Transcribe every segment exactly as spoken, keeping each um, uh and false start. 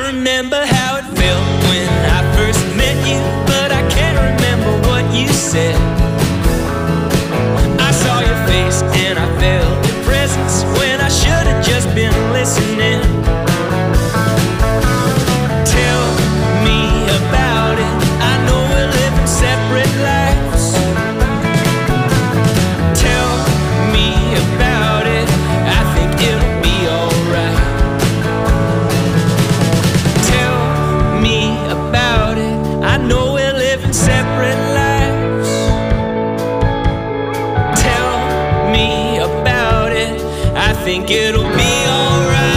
remember how it felt when I first met you, but I can't remember what you said. I saw your face and I felt your presence when I should have just been listening. Tell me about it. I know we're living separate lives. Tell me about it. I think it'll be alright. Tell me about it. I know we're living separate lives. Tell me about it. I think it'll be alright.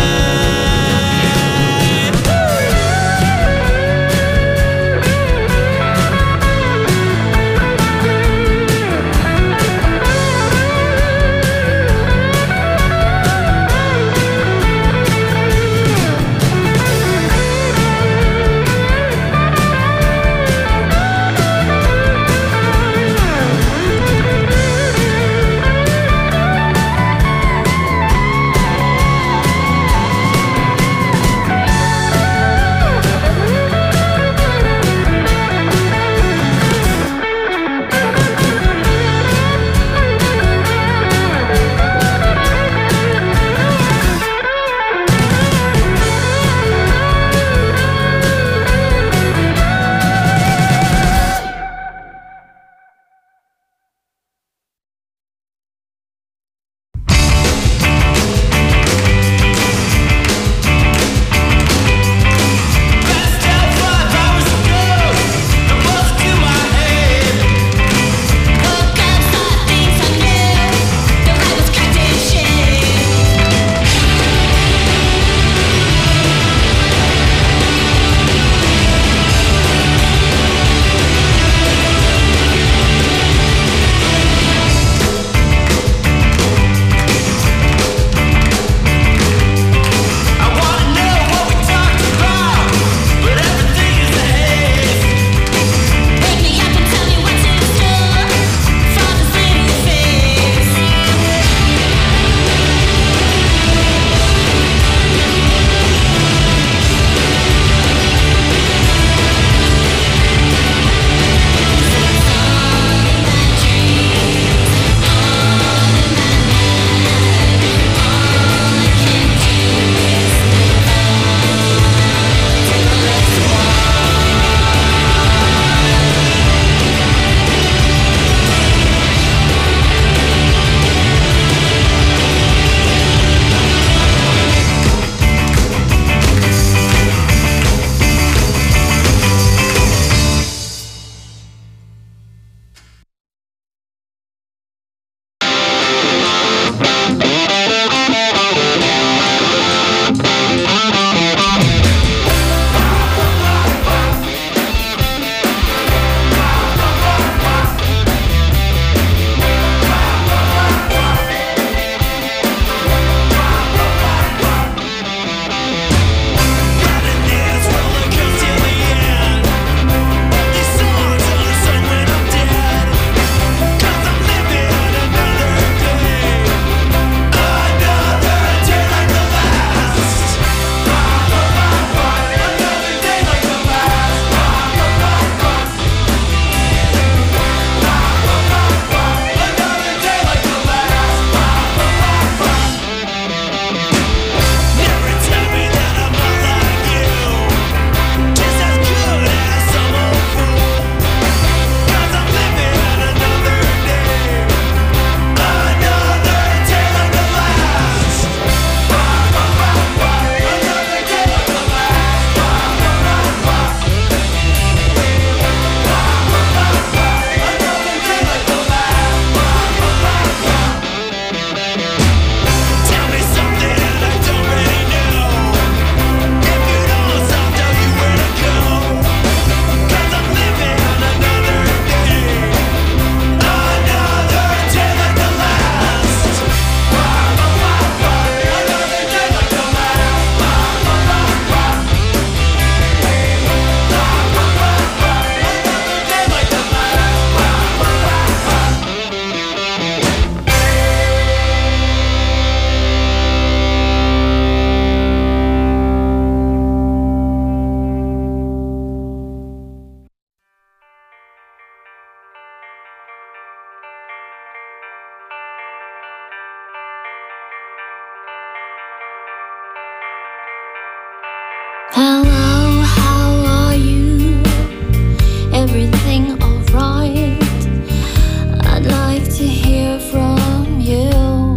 Hello, how are you? Everything alright? I'd like to hear from you.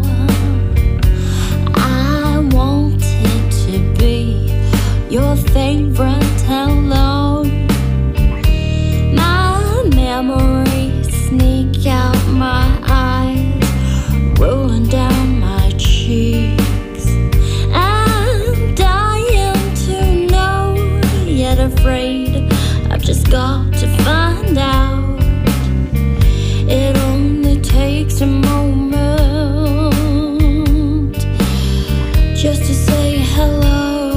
I wanted to be your favorite hello. My memories sneak out my eyes, rolling down my cheeks. I'm dying to know, yet afraid I've just got to find out. It only takes a moment just to say hello.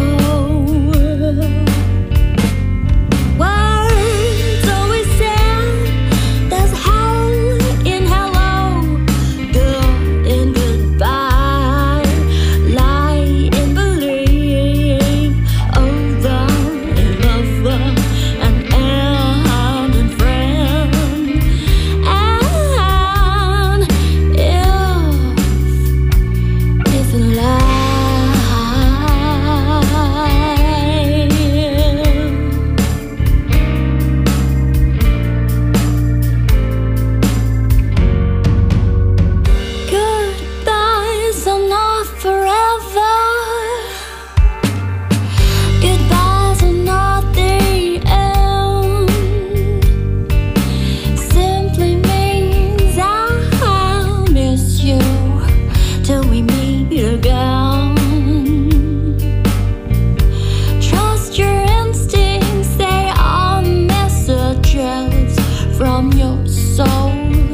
Words always sound, there's hell in hello. Good in goodbye, lie in believe. Over in lover and end in friend. And if, if in life goodbyes are not forever. Goodbyes are not the end. Simply means I'll miss you till we meet again. Trust your instincts, they are messages from your soul.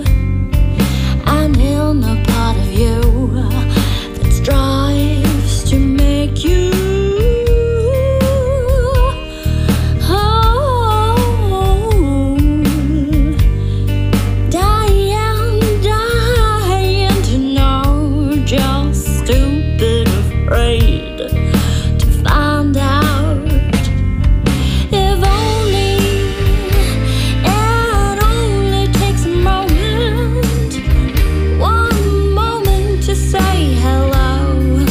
An inner part of you that strives to make you whole. Dying, dying to know, just stupid afraid to find out. If only, it only takes a moment, one moment to say hello.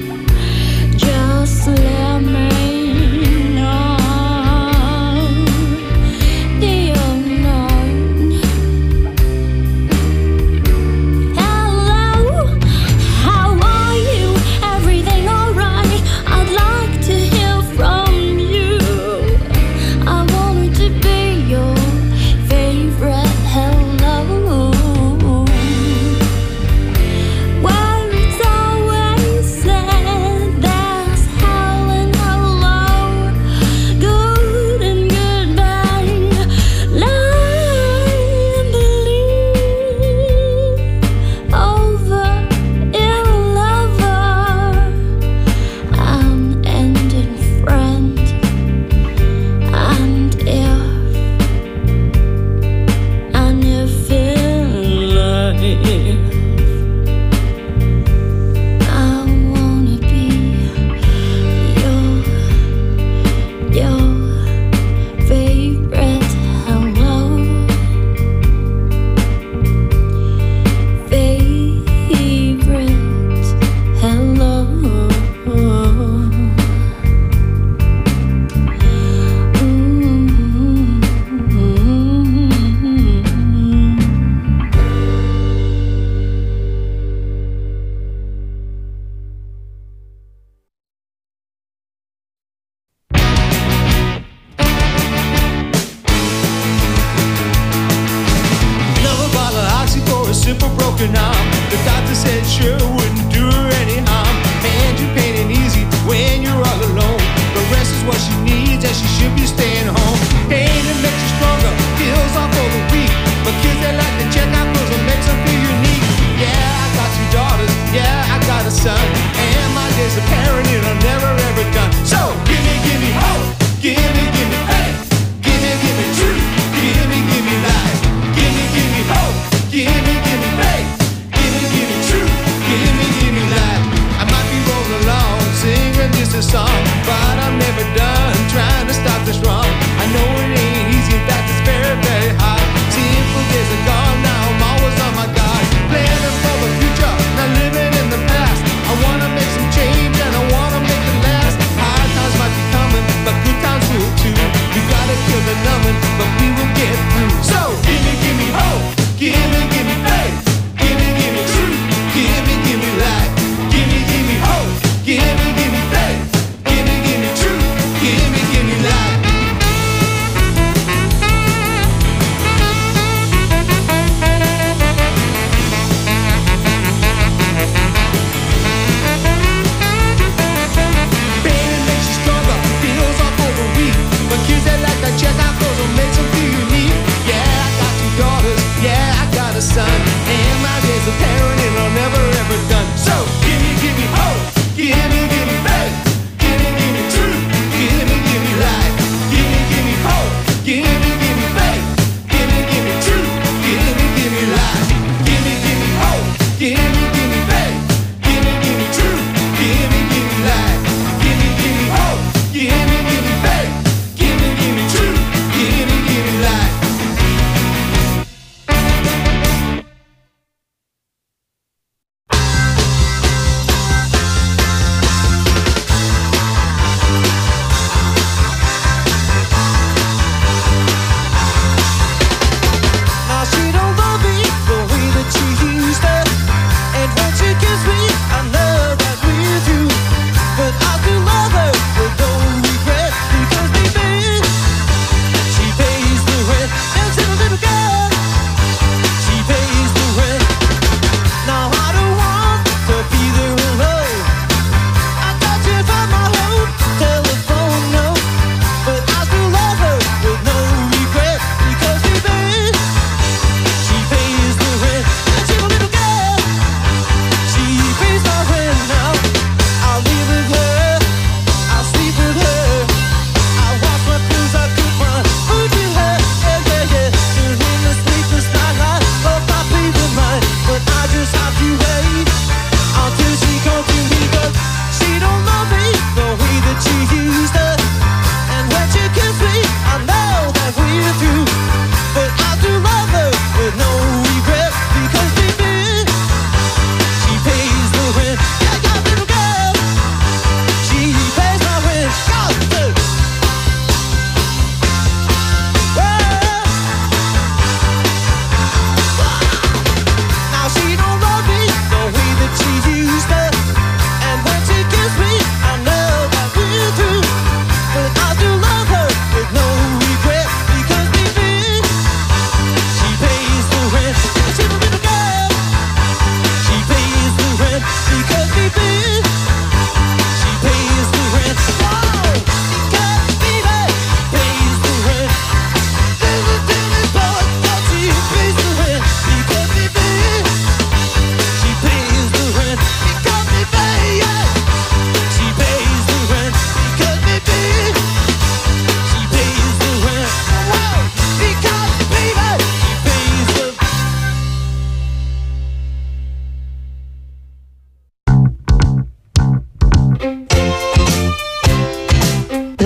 Just let me know the unknown. Hello, how are you? Everything alright? I'd like to hear from you. I wanted to be your favorite hello. Where it's always said there's hell in hello. Good and goodbye, lie and believe. Over in lover, an ending friend. And if, and if in life I wanna be your, your favorite hello. Favorite hello. Another bottle of oxy for a simple broken arm. The doctor said sure wouldn't do her any harm. And you're pain easy when you're all alone. The rest is what she needs and she should be staying home. Pain that makes you stronger, heals off all the weak. But kids that like to check out clothes and makes them feel unique. Yeah, I got two daughters, yeah, I got a son. And my days of parenting are never ever done. So give me, give me hope, give me, give me faith. Give me, give me truth, give me, give me life. Give me, give me hope, give me, give me faith. Give me, give me truth, give me,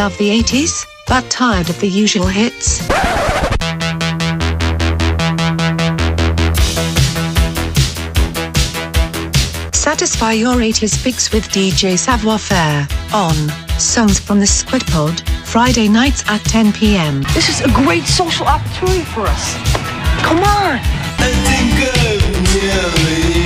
Love the eighties, but tired of the usual hits? Satisfy your eighties fix with D J Savoir Faire on Songs from the Squid Pod, Friday nights at ten p m. This is a great social opportunity for us. Come on! I think I've nearly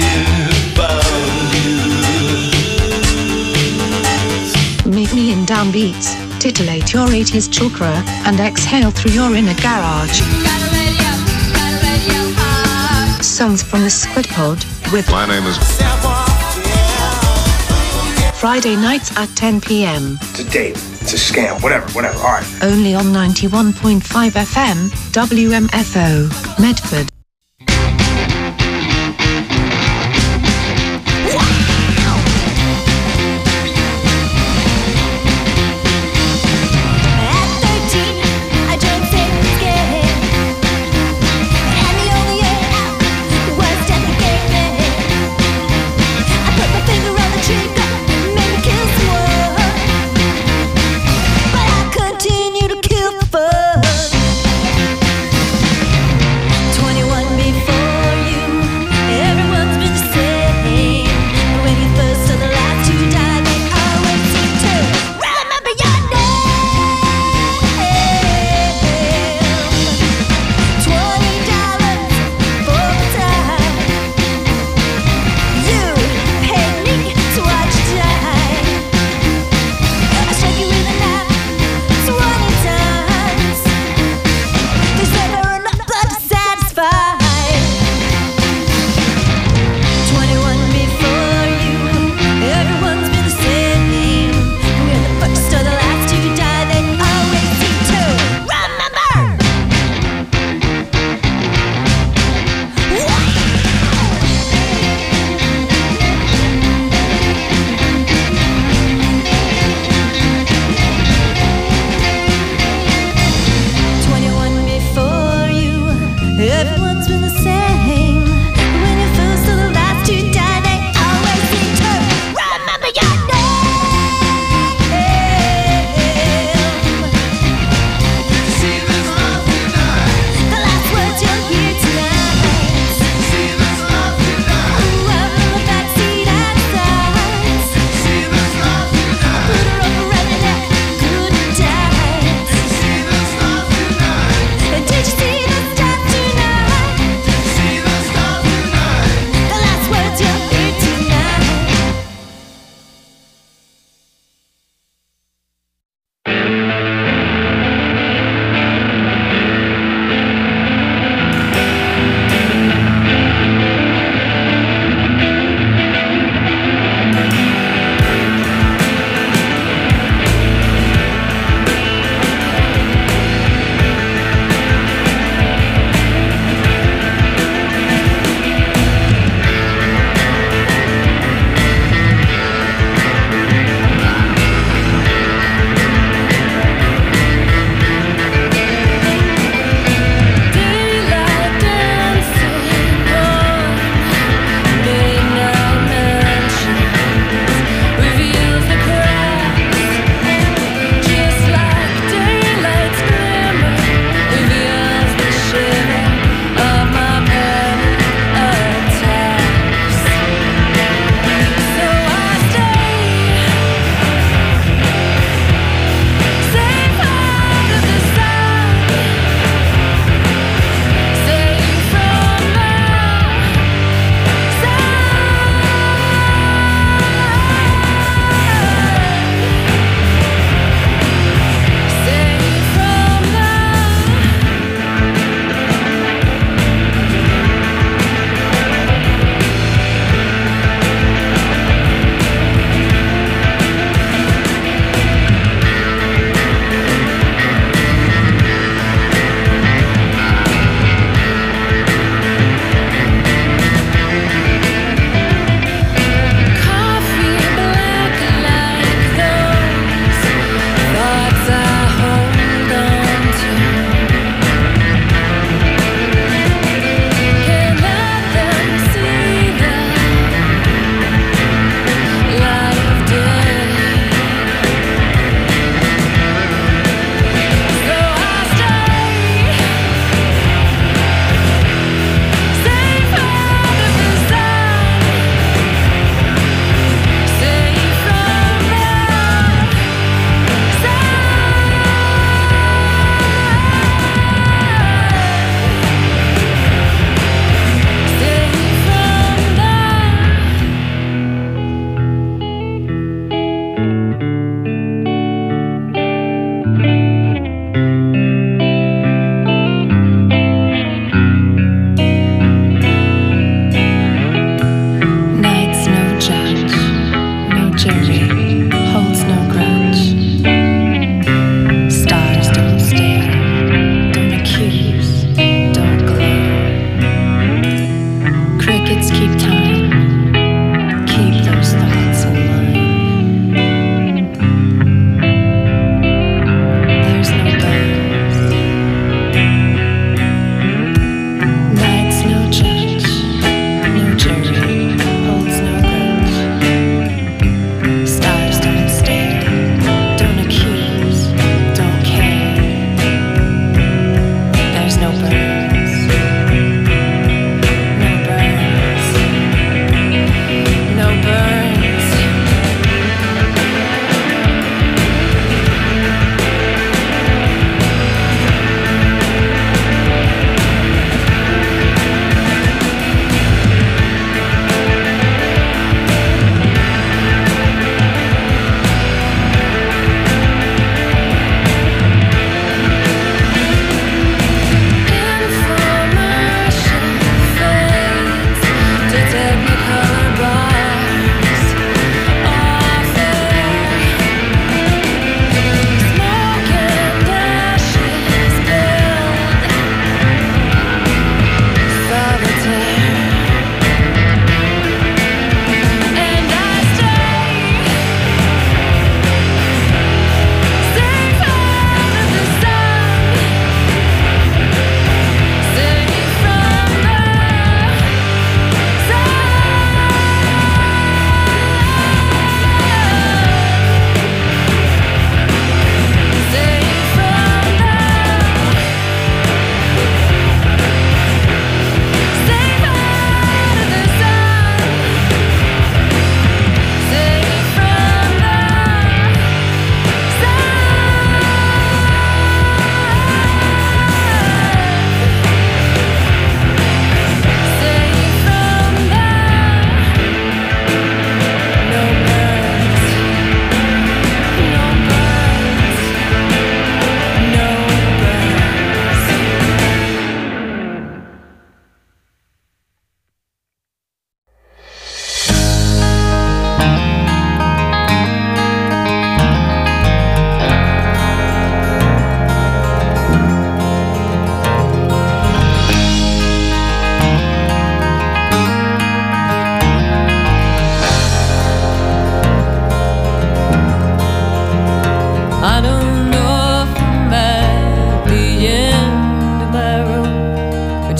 found you. Meet me in downbeats, titillate your eighties chakra, and exhale through your inner garage. Songs from the Squid Pod with My name is Friday nights at ten p m. It's a date. It's a scam. Whatever, whatever. All right. Only on ninety-one point five F M, W M F O, Medford. twenty-one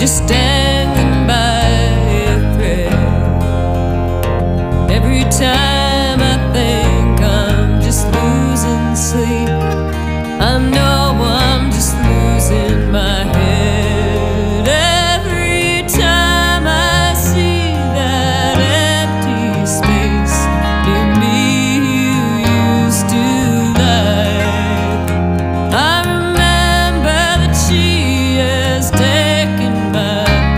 just dangling by a thread. Every time I think I'm just losing sleep, I know I'm just losing my head. Every time I see that empty space near me you used to like, I remember that she has taken my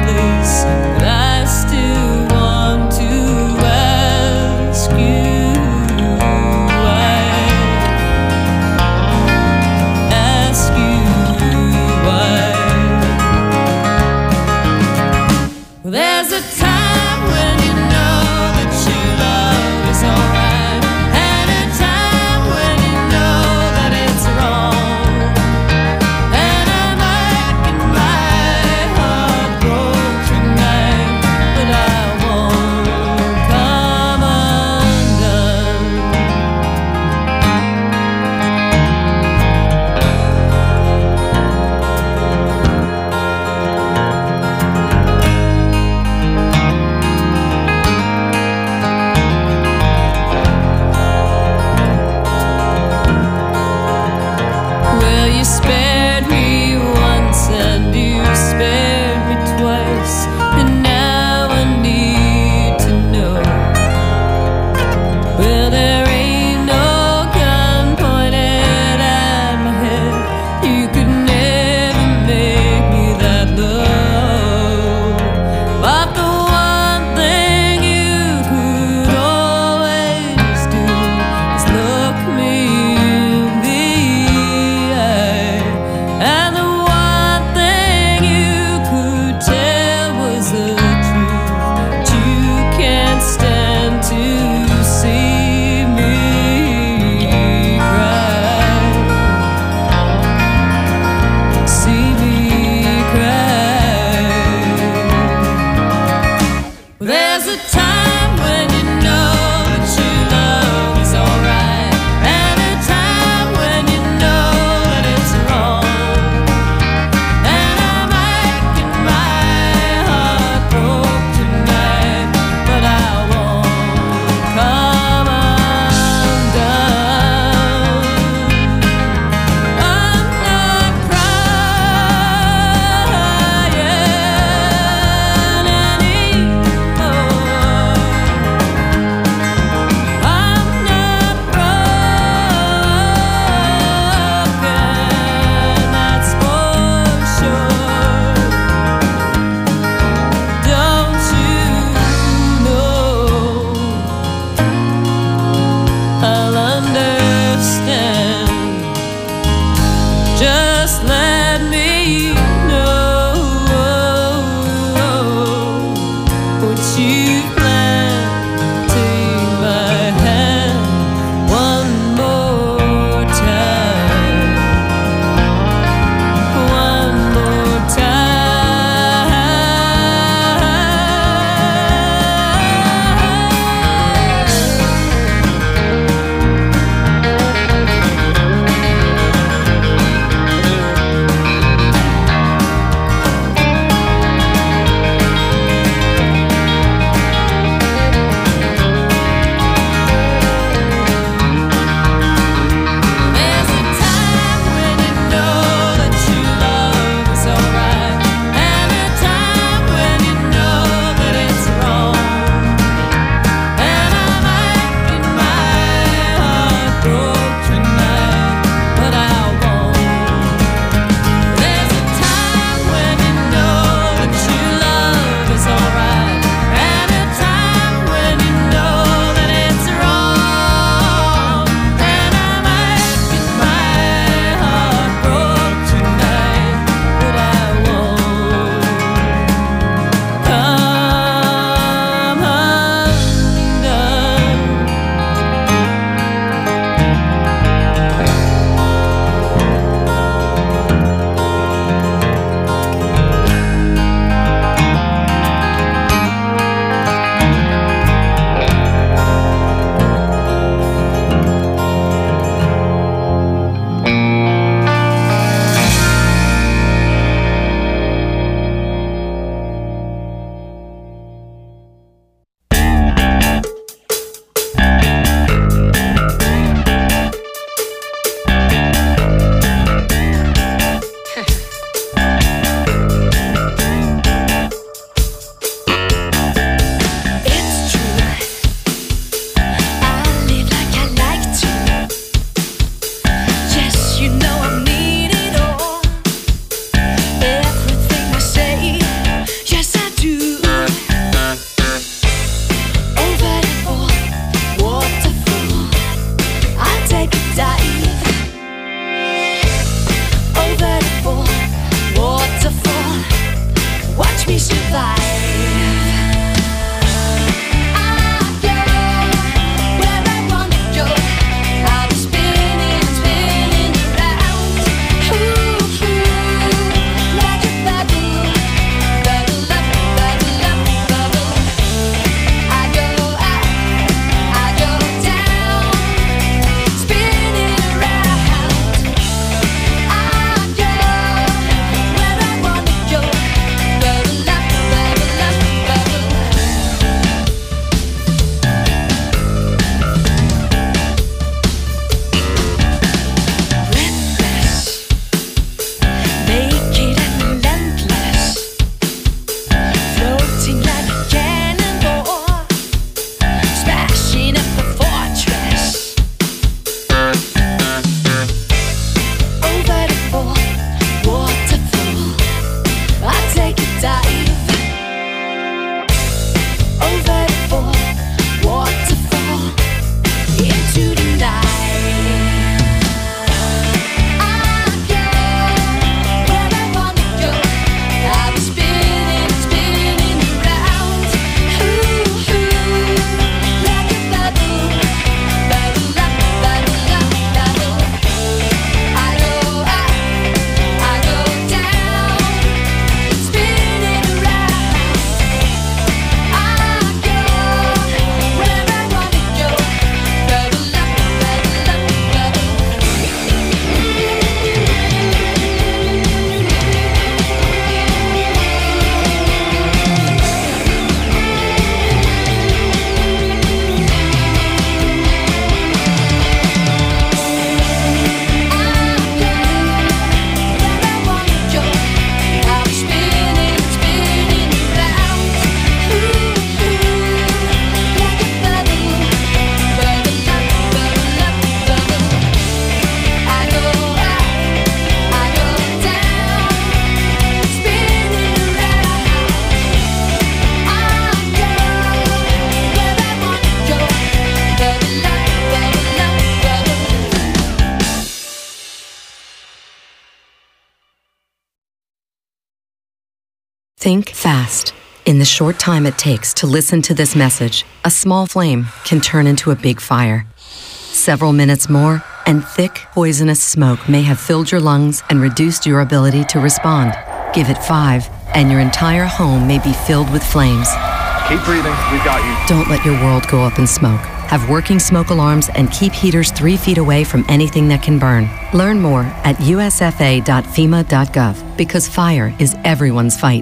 Think fast. In the short time it takes to listen to this message, a small flame can turn into a big fire. Several minutes more, and thick, poisonous smoke may have filled your lungs and reduced your ability to respond. Give it five, and your entire home may be filled with flames. Keep breathing. We've got you. Don't let your world go up in smoke. Have working smoke alarms and keep heaters three feet away from anything that can burn. Learn more at U S F A dot FEMA dot gov, because fire is everyone's fight.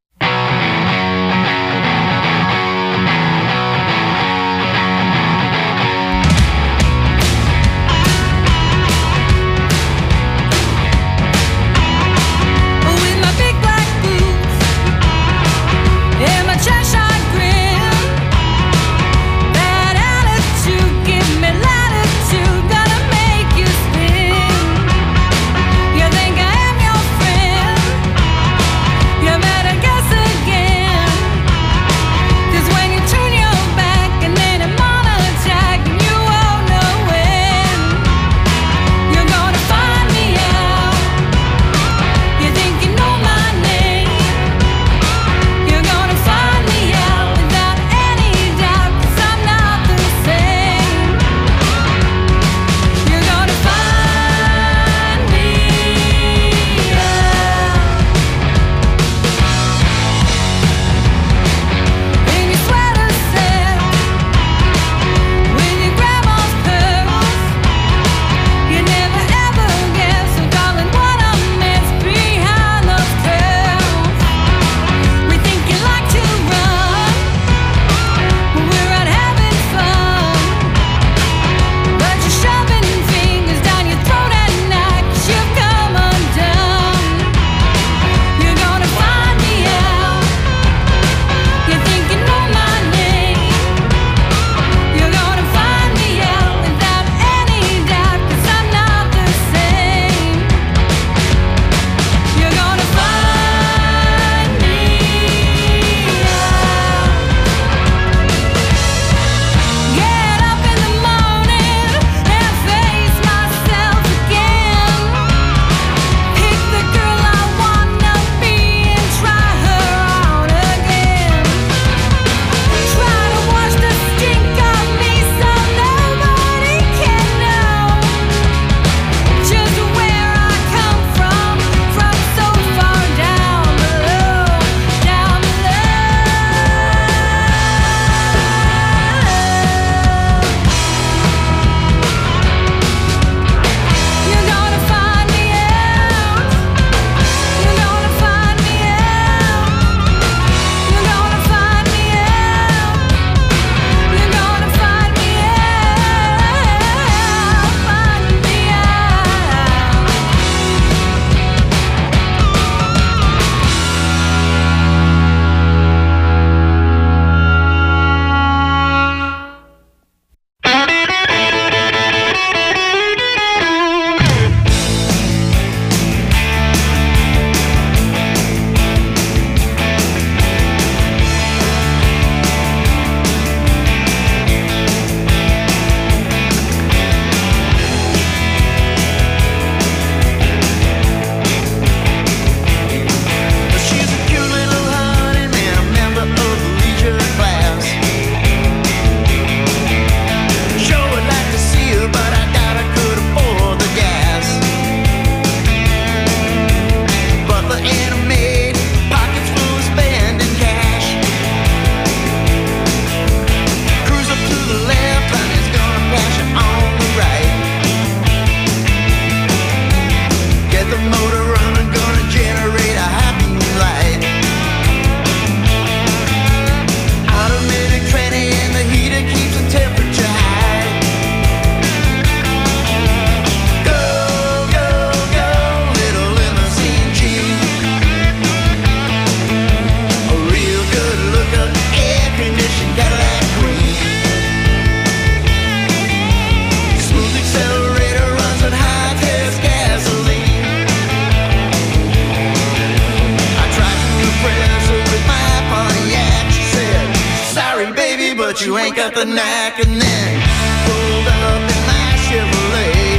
but you ain't got the knack. And then pulled up in my Chevrolet,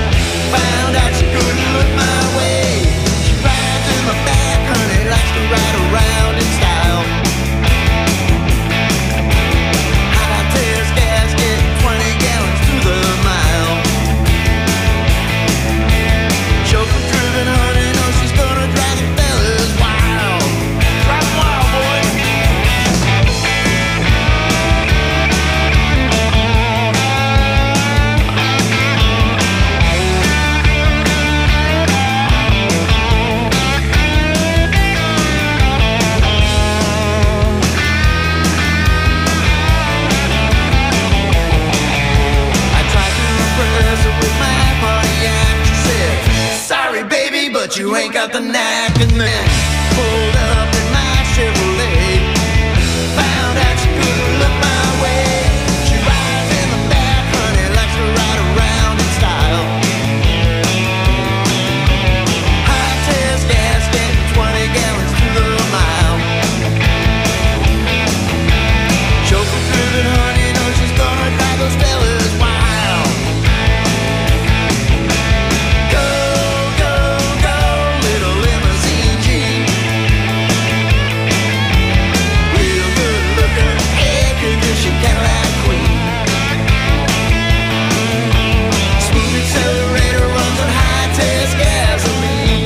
found out she couldn't look my way. She rides in the back, honey, likes to ride around you ain't got the knack. And then pulled up in my Chevrolet, found out she couldn't look my way. She rides in the back, honey, likes to ride around in style. High test gas, getting twenty gallons to the mile. Chauffeur driven, honey, knows she's gonna drive those fellas wild. Go, go, go, little limousine Jeep. Real good looking, air conditioned Cadillac queen. Smooth accelerator runs on high test gasoline.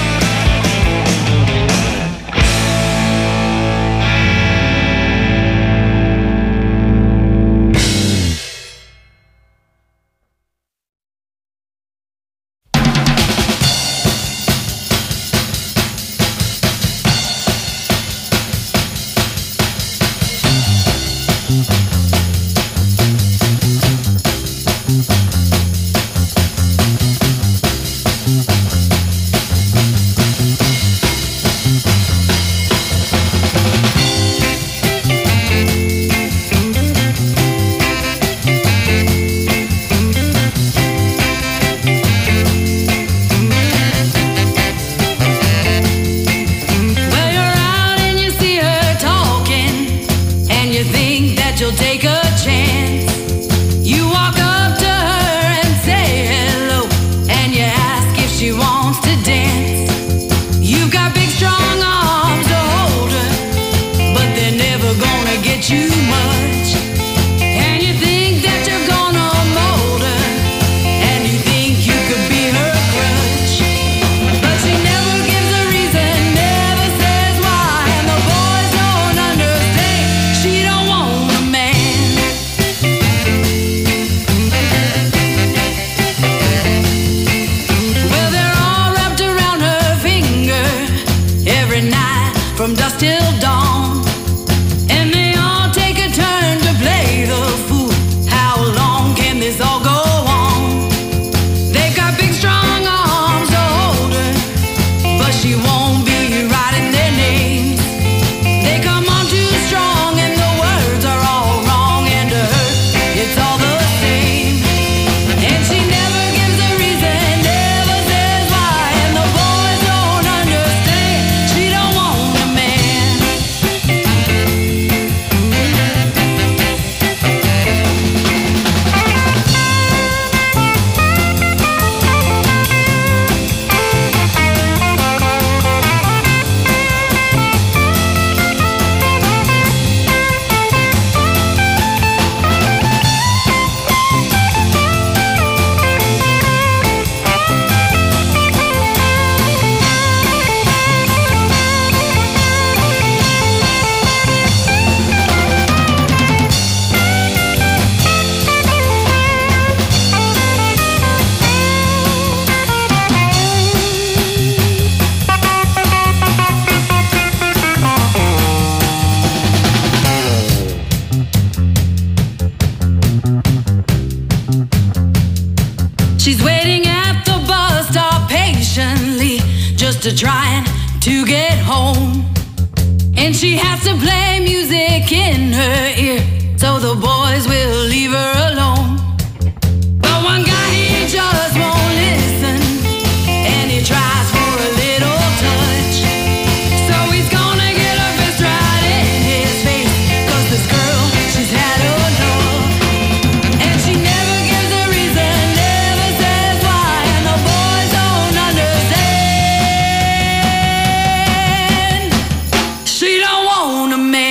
Well, you're out and you see her talking, and you think that you'll take a chance. You walk up to her and say hello, and you ask if she wants to dance. You've got big strong arms to hold her, but they're never gonna get you much. And you think that you're gonna mold her, and you think you could be her crutch. But she never gives a reason, never says why, and the boys don't understand. She don't want a man. Well, they're all wrapped around her finger every night from dusk till dawn, and they all take a turn to play the fool. How long can this all go on? They've got big strong arms to hold her, but she won't be writing their names. They come on too strong and the words are all wrong, and to her it's all the same. And she never gives a reason, never says why, and the boys don't understand. She don't want a man. She's waiting at the bus stop patiently, just to trying to get home. And she has to play music in her ear, so the boys will leave her alone. But one guy, he just won't listen, and he tries for a little touch. So he's gonna get her fist right in his face, 'cause this girl, she's had enough. And she never gives a reason, never says why, and the boys don't understand. She don't want a man.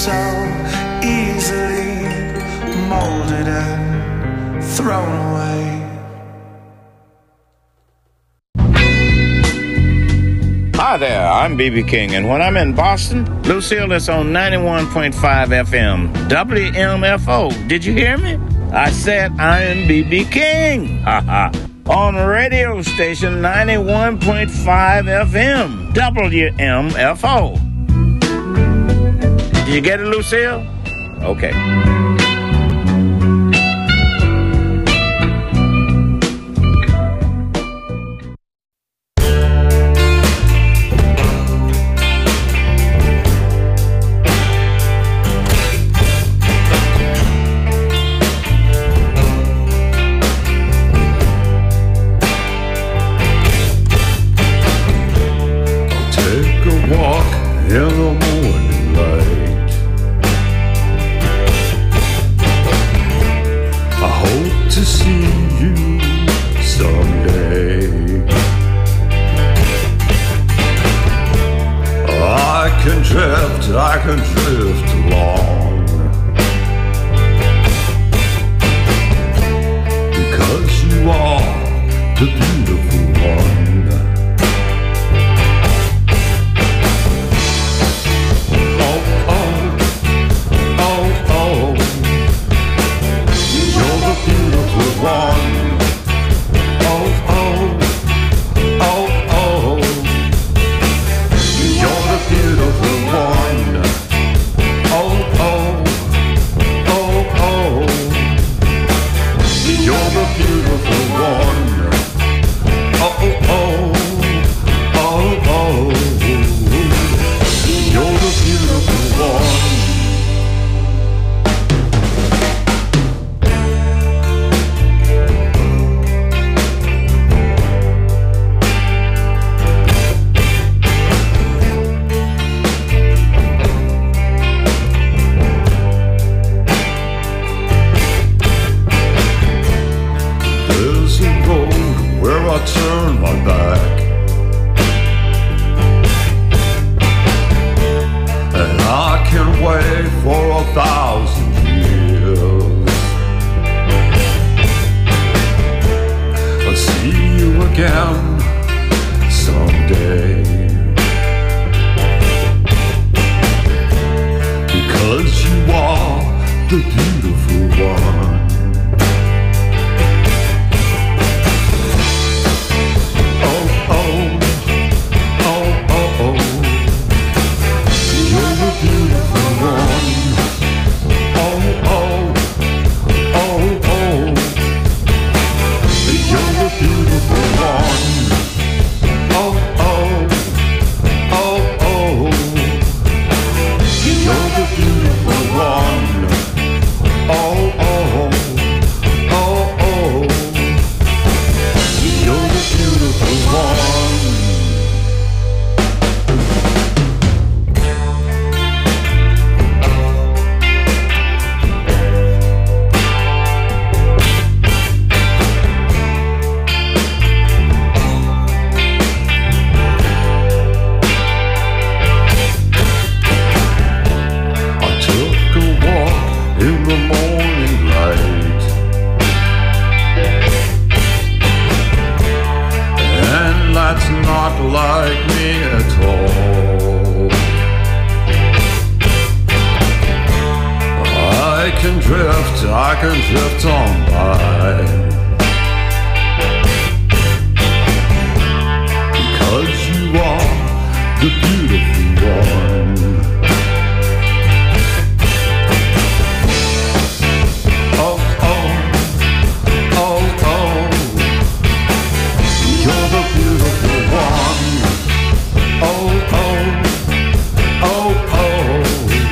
so easily molded and thrown away. Hi there, I'm B B King, and when I'm in Boston, Lucille is on ninety-one point five F M, W M F O. Did you hear me? I said I am B B King. Ha ha. On radio station ninety-one point five F M, W M F O. Did you get it, Lucille? Okay. In the morning light, I hope to see you someday. I can drift, I can drift along, because you are the beautiful one.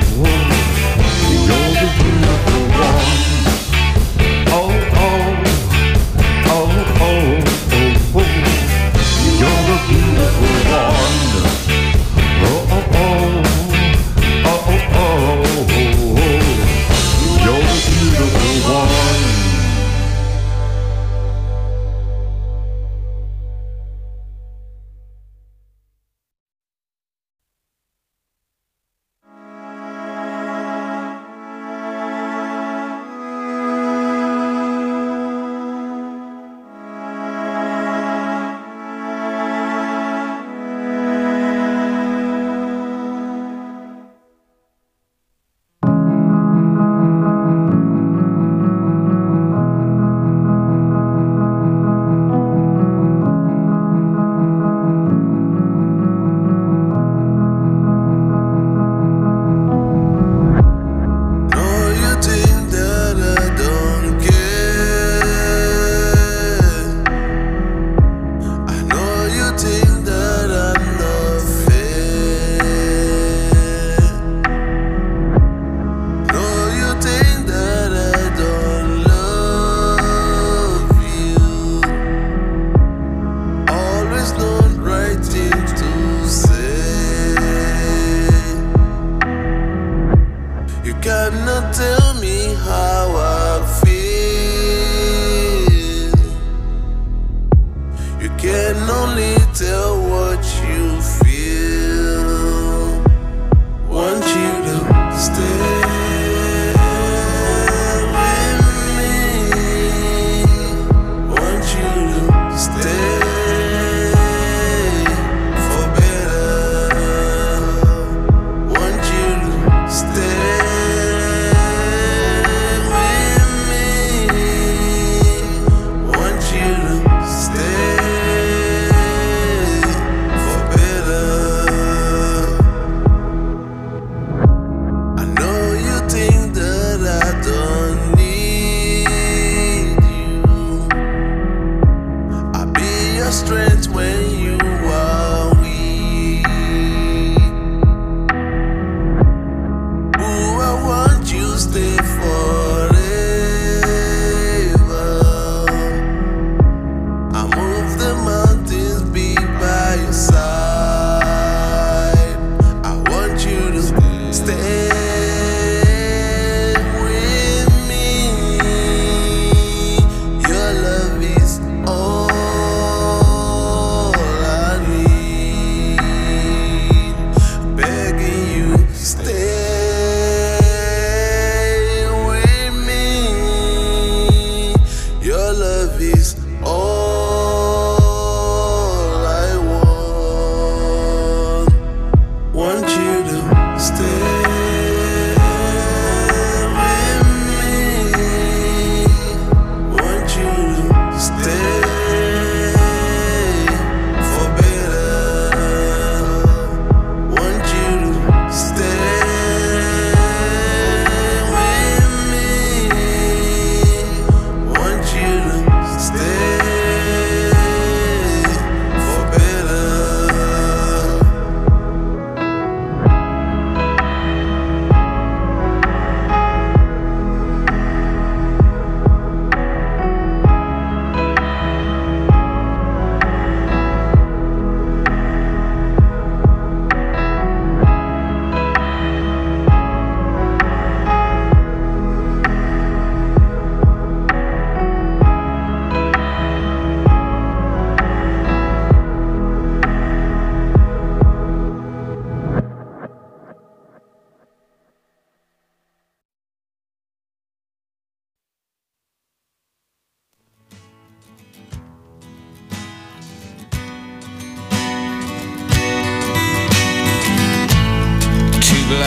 Oh, oh,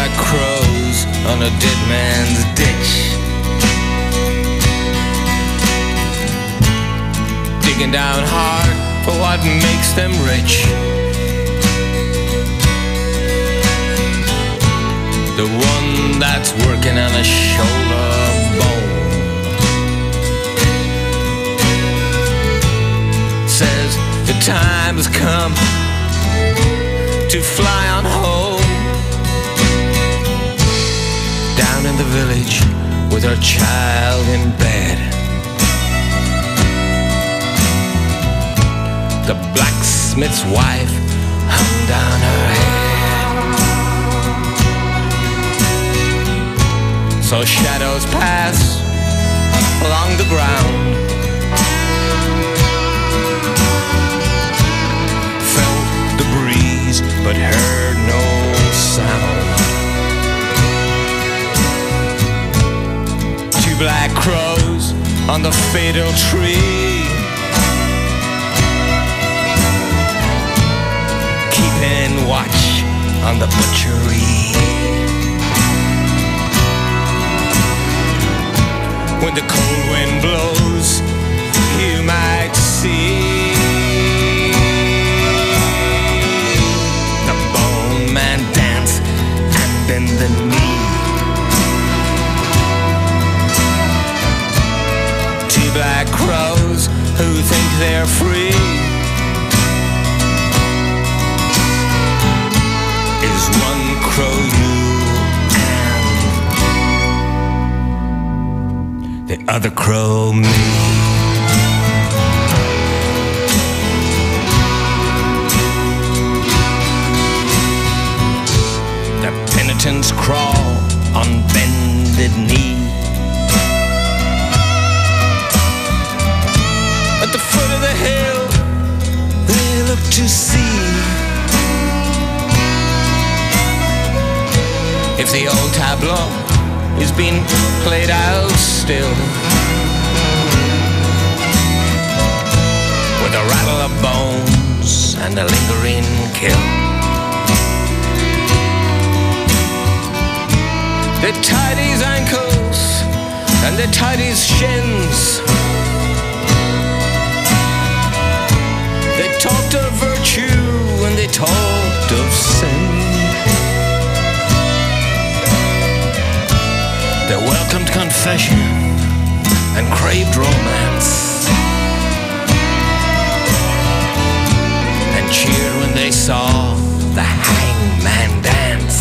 black crows on a dead man's ditch, digging down hard for what makes them rich. The one that's working on a shoulder bone says the time has come to fly on home. Down in the village with her child in bed, the blacksmith's wife hung down her head. So shadows pass along the ground, felt the breeze but heard no sound. Two black crows on the fatal tree, keeping watch on the butchery. When the cold wind blows, you might see the bone man dance and bend the knee. Two black crows who think they're free is one crow you and the other crow me. The penitents crawl on bended knee. At the foot of the hill they look to see if the old tableau is being played out still, with a rattle of bones and a lingering kill. They tied his ankles and they tied his shins. They talked of virtue and they talked of sin. They welcomed confession and craved romance, and cheered when they saw the hangman dance.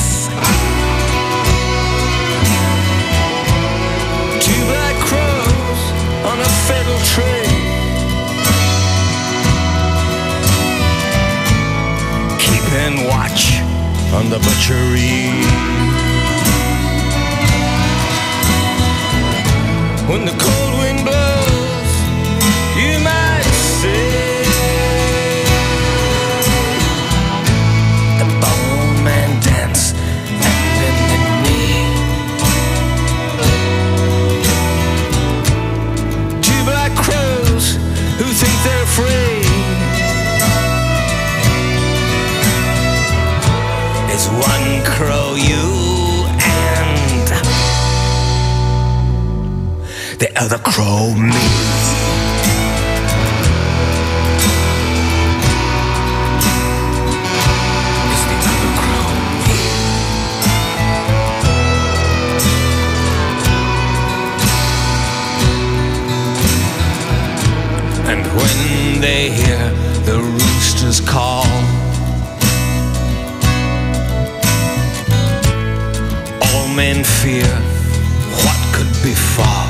Two black crows on a fatal tree, keeping watch on the butchery. When the cold wind blows, you might see the bone man dance and bend the knee. Two black crows who think they're free is one crow you and the other crow me. It's the other crow me. And when they hear the roosters call, all men fear what could befall.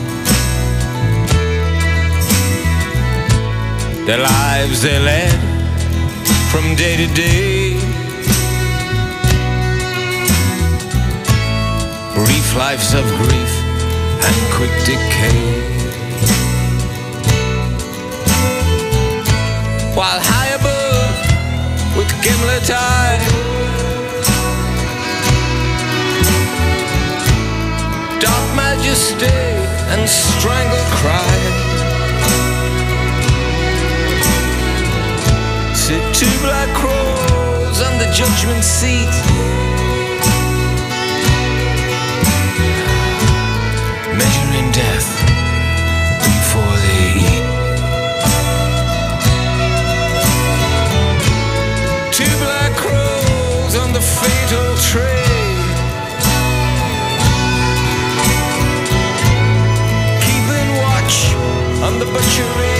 The lives they led from day to day, brief lives of grief and quick decay. While high above with gimlet eye, dark majesty and strangled cry, sit two black crows on the judgment seat, fearing death before they eat. Two black crows on the fatal trail, keeping watch on the butchery